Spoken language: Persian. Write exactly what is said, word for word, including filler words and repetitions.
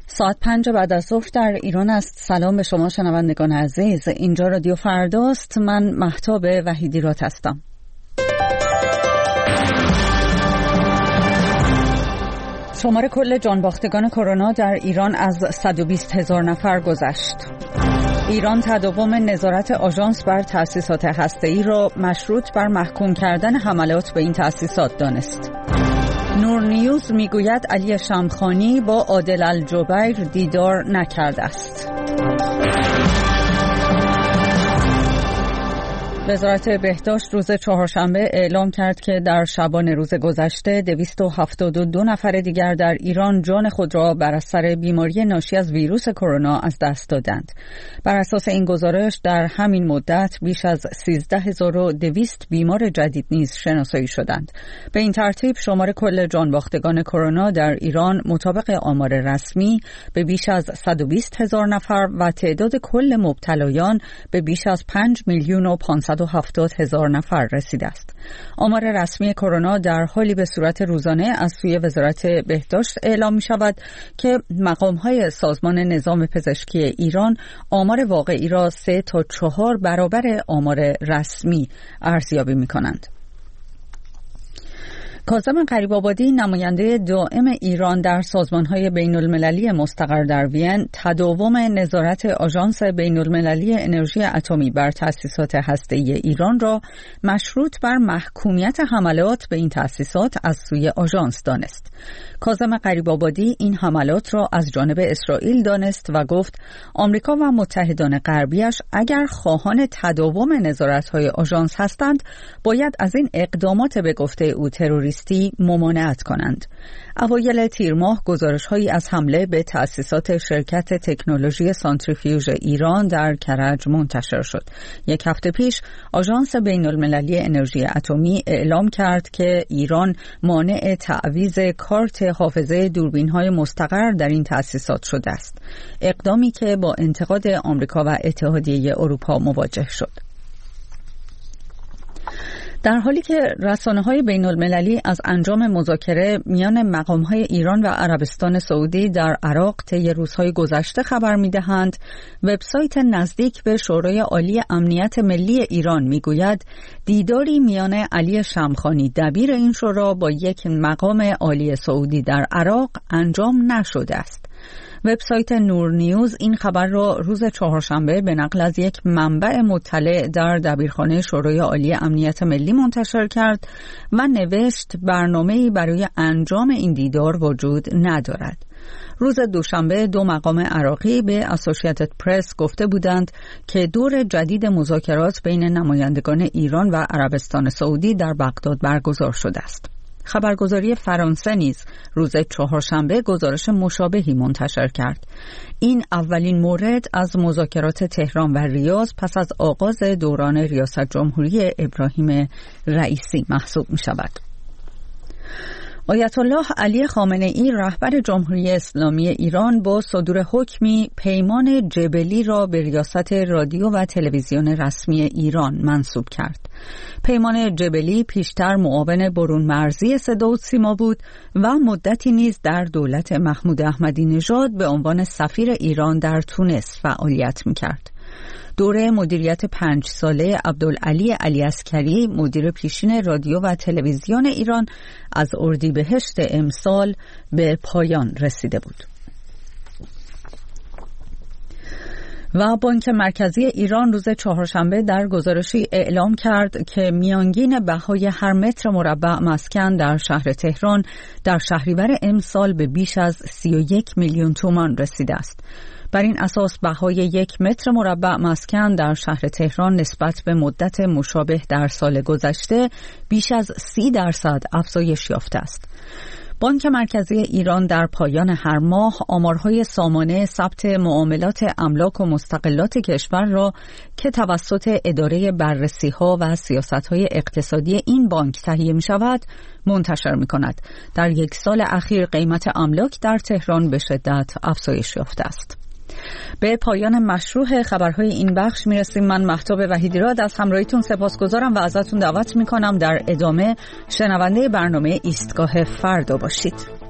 ساعت پنج بعد از ظهر در ایران است. سلام به شما شنوندگان عزیز، اینجا رادیو فرداست. من مهتاب وحیدیرات هستم. شمار کل جانباختگان کرونا در ایران از صد و بیست هزار نفر گذشت. ایران تداوم نظارت آژانس بر تأسیسات هسته‌ای را مشروط بر محکوم کردن حملات به این تأسیسات دانست. نور نیوز میگوید علی شمخانی با عادل الجبیر دیدار نکرده است. وزارت بهداشت روز چهارشنبه اعلام کرد که در شبان روز گذشته دویست و هفتاد و دو نفر دیگر در ایران جان خود را بر اثر بیماری ناشی از ویروس کرونا از دست دادند. بر اساس این گزارش در همین مدت بیش از سیزده هزار و دویست بیمار جدید نیز شناسایی شدند. به این ترتیب شمار کل جانباختگان کرونا در ایران مطابق آمار رسمی به بیش از صد و بیست هزار نفر و تعداد کل مبتلایان به بیش از پنج میلیون و پانصد و هفتاد هزار نفر رسیده است. آمار رسمی کرونا در حالی به صورت روزانه از سوی وزارت بهداشت اعلام می شود که مقام‌های سازمان نظام پزشکی ایران آمار واقعی را سه تا چهار برابر آمار رسمی ارزیابی می کنند. کاظم غریب‌آبادی، نماینده دائم ایران در سازمان‌های بین‌المللی مستقر در وین، تداوم نظارت آژانس بین‌المللی انرژی اتمی بر تأسیسات هسته‌ای ایران را مشروط بر محکومیت حملات به این تأسیسات از سوی آژانس دانست. کاظم غریب‌آبادی این حملات را از جانب اسرائیل دانست و گفت آمریکا و متحدان غربیش اگر خواهان تداوم نظارت‌های آژانس هستند، باید از این اقدامات به گفته او تروریستی ممانعت کنند. اوایل تیر ماه گزارش‌هایی از حمله به تأسیسات شرکت تکنولوژی سانتریفیوژ ایران در کرج منتشر شد. یک هفته پیش آژانس بین‌المللی انرژی اتمی اعلام کرد که ایران مانع تعویض کارت حافظه دوربین‌های مستقر در این تأسیسات شده است. اقدامی که با انتقاد آمریکا و اتحادیه اروپا مواجه شد. در حالی که رسانه‌های بین‌المللی از انجام مذاکره میان مقام‌های ایران و عربستان سعودی در عراق طی روزهای گذشته خبر می‌دهند، وبسایت نزدیک به شورای عالی امنیت ملی ایران می‌گوید دیداری میان علی شمخانی دبیر این شورا با یک مقام عالی سعودی در عراق انجام نشده است. وبسایت نور نیوز این خبر را روز چهارشنبه به نقل از یک منبع مطلع در دبیرخانه شورای عالی امنیت ملی منتشر کرد و نوشت برنامه‌ای برای انجام این دیدار وجود ندارد. روز دوشنبه دو مقام عراقی به اسوسییتد پرس گفته بودند که دور جدید مذاکرات بین نمایندگان ایران و عربستان سعودی در بغداد برگزار شده است. خبرگزاری فرانسه نیز روز چهارشنبه گزارش مشابهی منتشر کرد. این اولین مورد از مذاکرات تهران و ریاض پس از آغاز دوران ریاست جمهوری ابراهیم رئیسی محسوب می شود. آیت الله علی خامنه‌ای رهبر جمهوری اسلامی ایران با صدور حکمی پیمان جبلی را به ریاست رادیو و تلویزیون رسمی ایران منصوب کرد. پیمان جبلی پیشتر معاون برون مرزی صدا و سیما بود و مدتی نیز در دولت محمود احمدی نژاد به عنوان سفیر ایران در تونس فعالیت می‌کرد. دوره مدیریت پنج ساله عبدالعلی علی عسکری مدیر پیشین رادیو و تلویزیون ایران از اردیبهشت امسال به پایان رسیده بود. و بانک مرکزی ایران روز چهارشنبه در گزارشی اعلام کرد که میانگین بهای هر متر مربع مسکن در شهر تهران در شهریور امسال به بیش از سی و یک میلیون تومان رسیده است. بر این اساس بهای یک متر مربع مسکن در شهر تهران نسبت به مدت مشابه در سال گذشته بیش از سی درصد افزایش یافته است. بانک مرکزی ایران در پایان هر ماه آمارهای سامانه ثبت معاملات املاک و مستقلات کشور را که توسط اداره بررسی‌ها و سیاست‌های اقتصادی این بانک تهیه می‌شود منتشر می‌کند. در یک سال اخیر قیمت املاک در تهران به شدت افزایش یافته است. به پایان مشروع خبرهای این بخش میرسیم. من مهتاب وحیدیراد از همراهیتون سپاسگزارم و ازتون دعوت میکنم در ادامه شنونده برنامه ایستگاه فردا باشید.